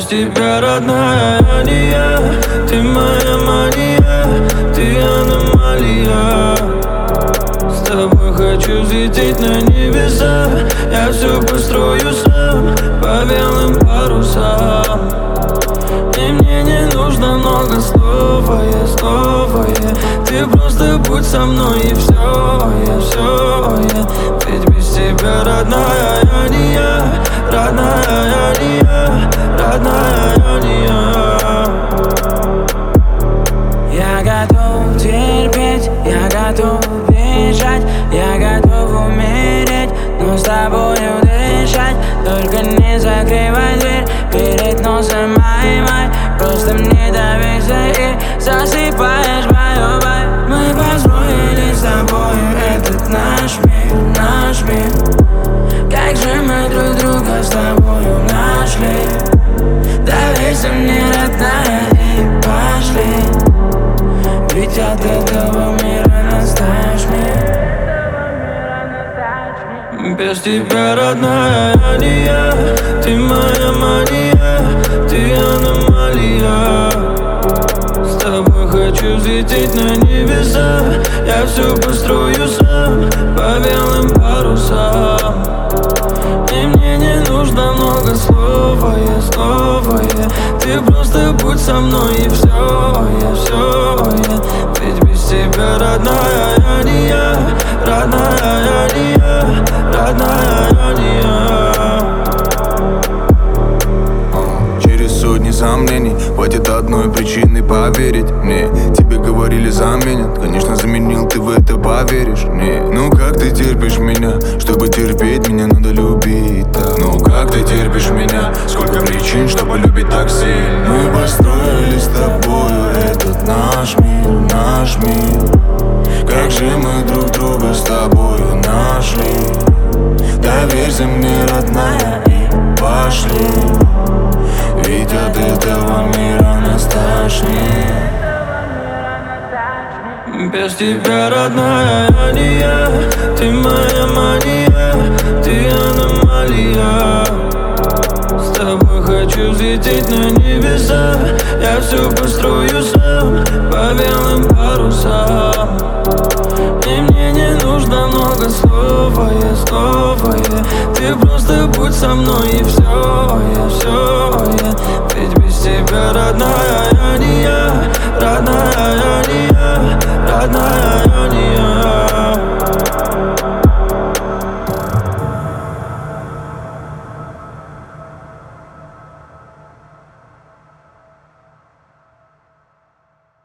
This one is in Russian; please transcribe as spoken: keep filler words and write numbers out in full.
тебя, родная, я не я. Ты моя мания, ты аномалия. С тобой хочу взлететь на небеса. Я все построю сам по белым парусам. И мне не нужно много слов, а я снова я. Ты просто будь со мной и все, я все я. Ведь без тебя, родная, я не я. Родная, я не я. Родная, я не Я я. готов терпеть, я готов бежать, я готов умереть, но с тобою дышать. Только не закрывай дверь перед носом, май-май. Просто мне доверься и засыпаешь бай-о-бай. Мы построили с тобою этот наш мир, наш мир. Как же мы друг друга с тобою нашли. Доверься мне, родная, и пошли. Ведь от этого мира настаешь мир. Без тебя, родная, я не я. Ты моя мания, ты аномалия. С тобой хочу взлететь на небеса. Я все построю сам по белым парусам. И мне не нужно много слов, а я снова я. Ты просто будь со мной и все, я все я. Ведь без тебя, родная, я не я. Родная, я не я. Родная, я не я. Через сотни сомнений хватит одной причины поверить мне. Тебе говорили заменят, конечно заменил, ты в это поверишь. Не, ну как ты терпишь меня? Чтобы терпеть меня надо любить так. Ну как ты терпишь меня? Сколько причин, чтобы любить так сильно. Мы построили с тобою этот наш мир, наш мир. Как же мы друг друга с тобою нашли. Доверься мне, родная, и пошли. Ведь от этого мира нас тошнит. Без тебя, родная, я не я. Ты моя мания, ты аномалия. С тобой хочу взлететь на небеса. Я все построю сам по белым парусам. И мне не нужно много слов, а я снова я. Ты просто будь со мной и все, я все я. Ведь без тебя, родная,